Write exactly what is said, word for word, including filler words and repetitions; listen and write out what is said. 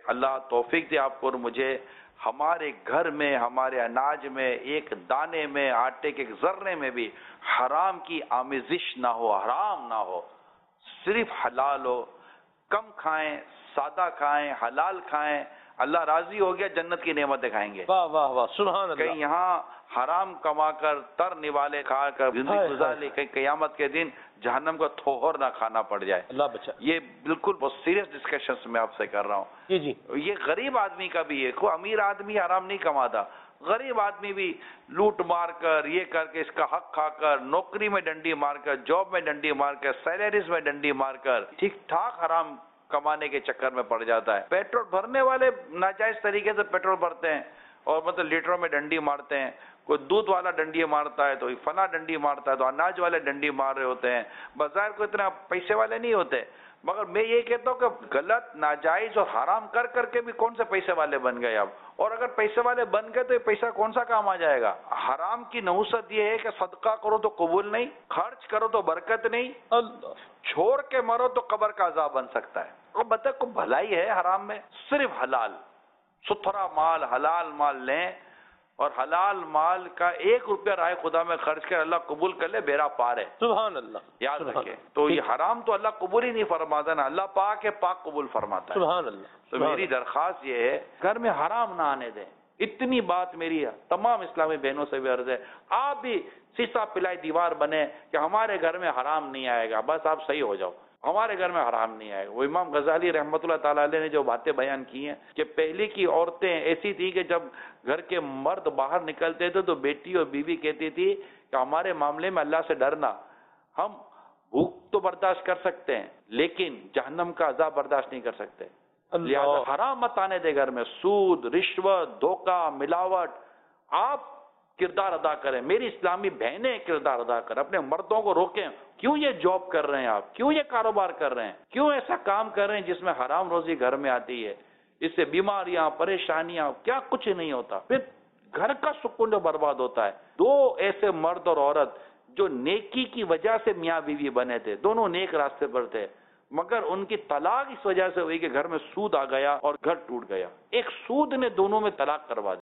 اللہ توفیق دے آپ کو اور مجھے، ہمارے گھر میں، ہمارے اناج میں، ایک دانے میں، آٹے کے ایک ذرے میں بھی حرام کی آمیزش نہ ہو، حرام نہ ہو، صرف حلال ہو۔ کم کھائیں، سادہ کھائیں، حلال کھائیں، اللہ راضی ہو گیا جنت کی نعمتیں کھائیں گے۔ واہ واہ واہ، سبحان اللہ۔ کہیں یہاں حرام کما کر، تر نوالے کھا کر زندگی گزار لی، کہیں قیامت کے دن جہنم کا تھوہر نہ کھانا پڑ جائے۔ اللہ بچا۔ یہ بالکل بہت سیریس ڈسکشنز میں آپ سے کر رہا ہوں۔ جی جی، یہ غریب آدمی کا بھی ہے، کوئی امیر آدمی حرام نہیں کماتا، غریب آدمی بھی لوٹ مار کر، یہ کر کے، اس کا حق کھا کر، نوکری میں ڈنڈی مار کر، جاب میں ڈنڈی مار کر، سیلریز میں ڈنڈی مار کر ٹھیک ٹھاک حرام کمانے کے چکر میں پڑ جاتا ہے۔ پیٹرول بھرنے والے ناجائز طریقے سے پیٹرول بھرتے ہیں اور مطلب لیٹروں میں ڈنڈی مارتے ہیں، کوئی دودھ والا ڈنڈی مارتا ہے تو فنا ڈنڈی مارتا ہے، تو اناج والے ڈنڈی مار رہے ہوتے ہیں، بظاہر کو اتنا پیسے والے نہیں ہوتے، مگر میں یہ کہتا ہوں کہ غلط، ناجائز اور حرام کر کر کے بھی کون سے پیسے والے بن گئے اب، اور اگر پیسے والے بن گئے تو یہ پیسہ کون سا کام آ جائے گا؟ حرام کی نحوست یہ ہے کہ صدقہ کرو تو قبول نہیں، خرچ کرو تو برکت نہیں، چھوڑ کے مرو تو قبر کا عذاب بن سکتا ہے۔ اور بتا کو بھلائی ہے حرام میں؟ صرف حلال، ستھرا مال، حلال مال لیں، اور حلال مال کا ایک روپیہ راہ خدا میں خرچ کر اللہ قبول کر لے، بیڑا پار ہے۔ سبحان اللہ، یاد رکھیں۔ تو یہ حرام تو اللہ قبول ہی نہیں فرماتا نا، اللہ پاک ہے، پاک قبول فرماتا ہے۔ سبحان اللہ۔ تو میری درخواست یہ ہے، گھر میں حرام نہ آنے دیں۔ اتنی بات میری تمام اسلامی بہنوں سے بھی عرض ہے، آپ بھی سیسا پلائی دیوار بنے کہ ہمارے گھر میں حرام نہیں آئے گا، بس آپ صحیح ہو جاؤ، ہمارے گھر میں حرام نہیں آئے گا۔ وہ امام غزالی رحمۃ اللہ تعالیٰ علیہ نے جو باتیں بیان کی ہیں کہ پہلے کی عورتیں ایسی تھی کہ جب گھر کے مرد باہر نکلتے تھے تو بیٹی اور بیوی کہتی تھی کہ ہمارے معاملے میں اللہ سے ڈرنا، ہم بھوک تو برداشت کر سکتے ہیں لیکن جہنم کا عذاب برداشت نہیں کر سکتے، لہذا حرام مت آنے دے گھر میں، سود، رشوت، دھوکہ، ملاوٹ۔ آپ کردار ادا کریں، میری اسلامی بہنیں کردار ادا کریں، اپنے مردوں کو روکیں، کیوں یہ جاب کر رہے ہیں آپ، کیوں یہ کاروبار کر رہے ہیں، کیوں ایسا کام کر رہے ہیں جس میں حرام روزی گھر میں آتی ہے، اس سے بیماریاں، پریشانیاں، کیا کچھ نہیں ہوتا، پھر گھر کا سکون جو برباد ہوتا ہے۔ دو ایسے مرد اور عورت جو نیکی کی وجہ سے میاں بیوی بنے تھے، دونوں نیک راستے پر تھے، مگر ان کی طلاق اس وجہ سے ہوئی کہ گھر میں سود آ گیا اور گھر ٹوٹ گیا۔ ایک سود نے دونوں میں طلاق کروا دی۔